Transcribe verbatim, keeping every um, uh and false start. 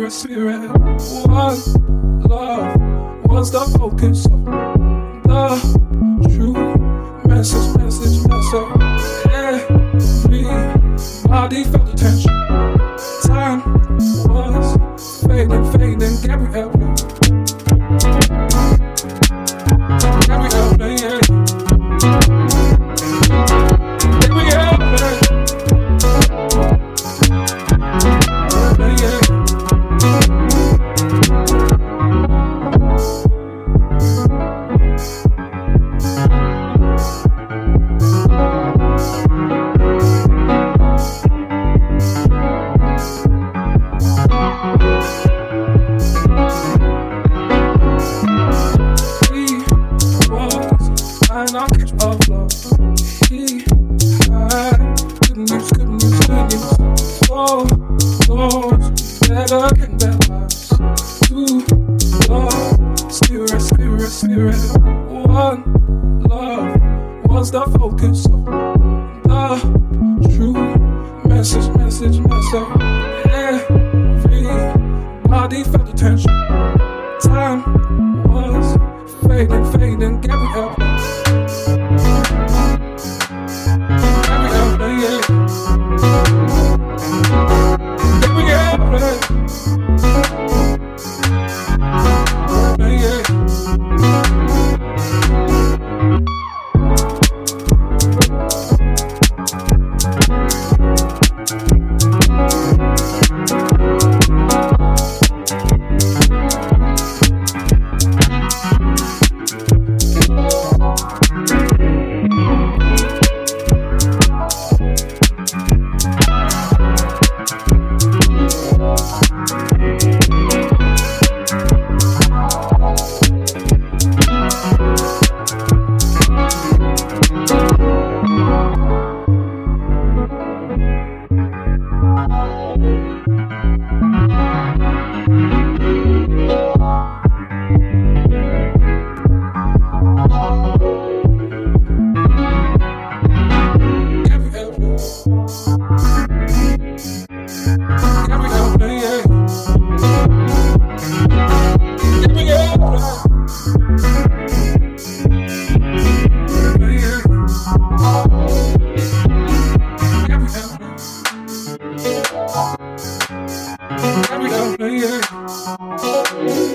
spirit, spirit. One love was the focus of the true message, message, message. Everybody felt the tension. Time was fading, fading. Gabrielle, Gabrielle, yeah. Of love, he had good news, good news, good news. For those better can bear lives. To love, spirit, spirit, spirit. One love was the focus of the true message, message, message. Everybody felt the tension. Time was fading, fading. Gabrielle. Yeah.